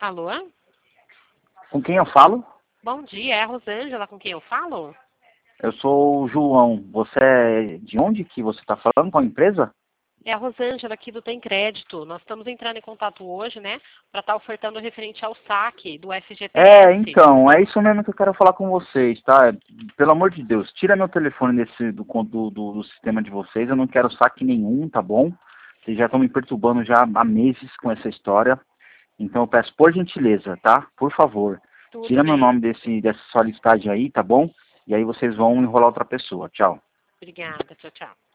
Alô? Com quem eu falo? Bom dia, é a Rosângela com quem eu falo? Eu sou o João. Você é de onde que você está falando? Qual empresa? É a Rosângela aqui do Tem Crédito. Nós estamos entrando em contato hoje, né, para estar ofertando referente ao saque do FGTS. Então, é isso mesmo que eu quero falar com vocês, tá? Pelo amor de Deus, tira meu telefone do sistema de vocês, eu não quero saque nenhum, tá bom? Vocês já estão me perturbando já há meses com essa história, então eu peço por gentileza, tá? Por favor, Tudo tira meu bem. nome dessa solicitagem aí, tá bom? E aí vocês vão enrolar outra pessoa. Tchau. Obrigada. Tchau, tchau.